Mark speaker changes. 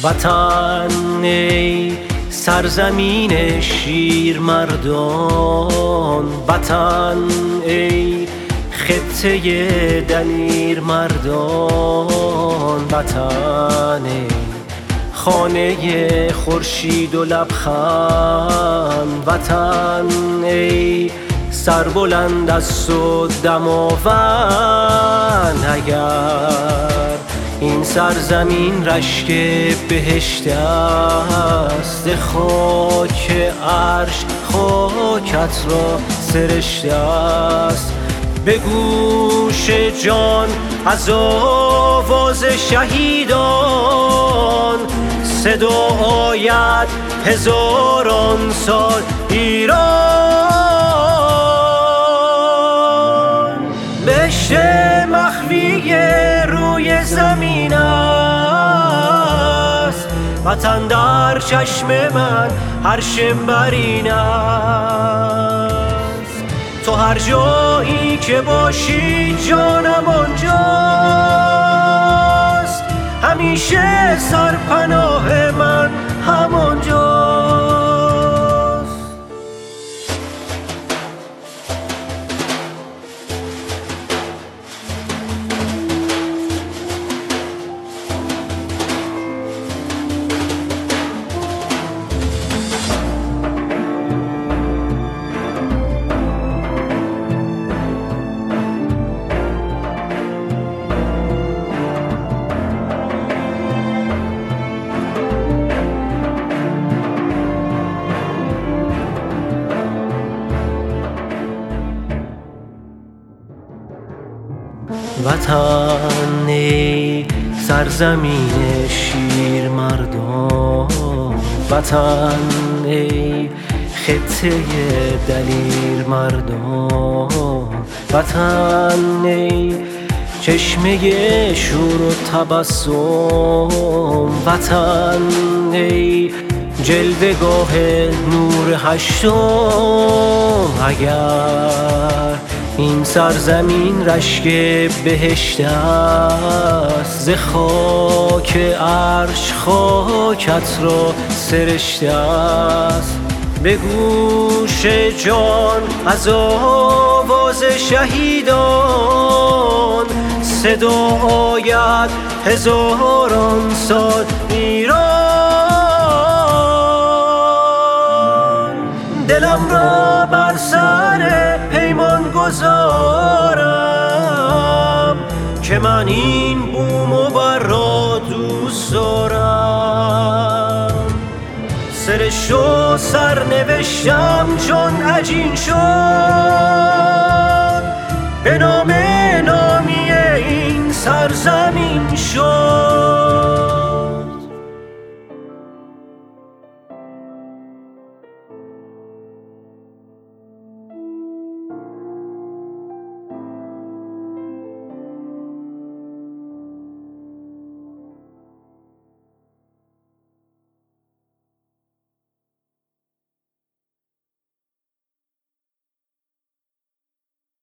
Speaker 1: وطن ای سرزمین شیر مردان، وطن ای خطه دلیر مردان، وطن ای خانه خورشید و لبخند، وطن ای سربلند است و دماوند. اگر این سرزمین رشک بهشت است، خاک عرش خاکت را سرشته است. به گوش جان از آواز شهیدان صدا آید هزاران سال ایران. بهشت مخفی روی زمین است، وطن در چشم من عرش برین است. تو هر جایی که باشی جانم آنجاست، همیشه سرپناه من همانجاست. وطن ای سرزمین شیر مردان، وطن ای خطه دلیر مردان، وطن ای چشمه شور و تبسم، وطن ای جلوه‌گاه نور هشتم. اگر این سرزمین رشک بهشت است، ز خاک عرش خاکت را سرشته است. به گوش جان از آواز شهیدان صدا آید هزاران سال ایران. دلم را بر سر پیمان گذارم که من این بوم و بر را دوست دارم. سرش و سر نوشتم جان عجین شد، به نام نامی این سرزمین شد.